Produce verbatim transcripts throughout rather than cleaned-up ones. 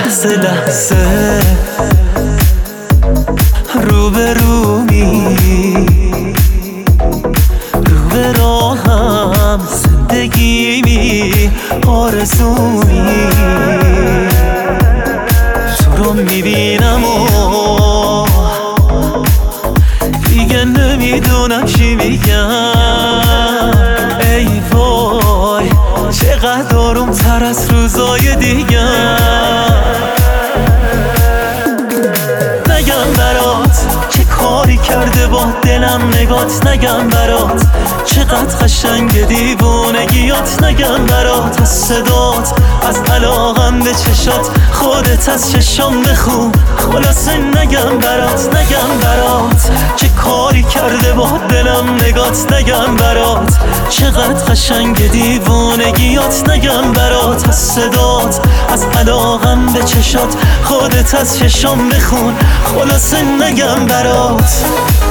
لحظه لحظه رو به رومی، رو به راهم زندگیمی آرزومی. تو رو میبینم و دیگه نمیدونم چی بگم. ای وای چقدر آروم تر از روزای دیگه. نگم برات چه کاری کرده با دلم نگات، نگم برات چقدر قشنگ دیوونگیات، نگم برات از صدات، از علاقم به چشات، خودت از چشام بخون. خلاصه نگم برات، نگم برات چه کاری کرده با دلم نگات، نگم برات چقدر قشنگ دیوونگیات، نگم برات از صدات، از علاقم به چشات، خودت از چشام بخون. خلاصه نگم برات.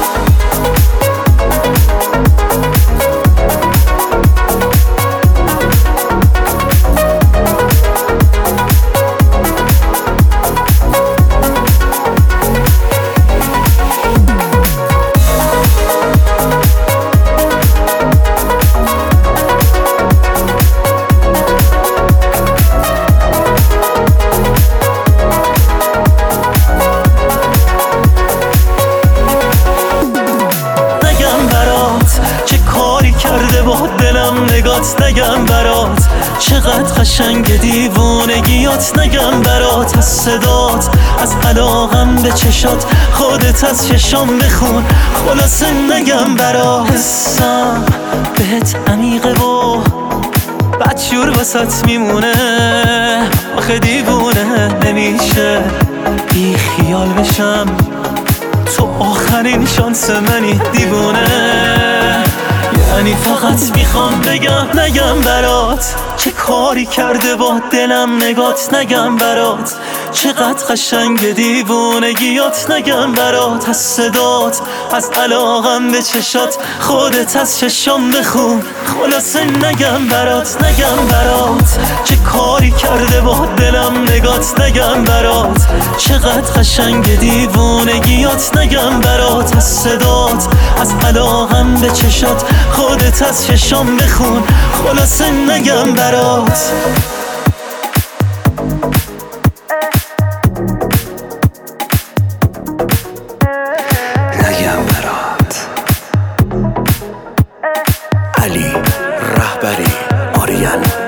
کرده با دلم نگات، نگم برات چقدر قشنگ دیوونگیات، نگم برات از صدات، از علاقم به چشات، خودت از چشام بخون. خلاصه نگم برات. حسم بهت عمیقه و بدجور واسات میمونه، آخه دیوونه نمیشه بی خیال بشم، تو آخرین شانس منی دیوونه. یعنی فقط میخوام بگم نگم برات چه کاری کرده با دلم نگات، نگم برات چقدر قشنگ دیوونگیات، نگم برات از صدات، از علاقم به چشات، خودت از چشام بخون. خلاصه نگم برات، نگم برات چه کاری کرده با دلم نگات، نگم برات چقدر قشنگ دیوونگیات، نگم برات از صدات، از علاقم به چشات، خودت از چشام بخون. خلاصه نگم برات. نگم برات. علی رهبری آریان.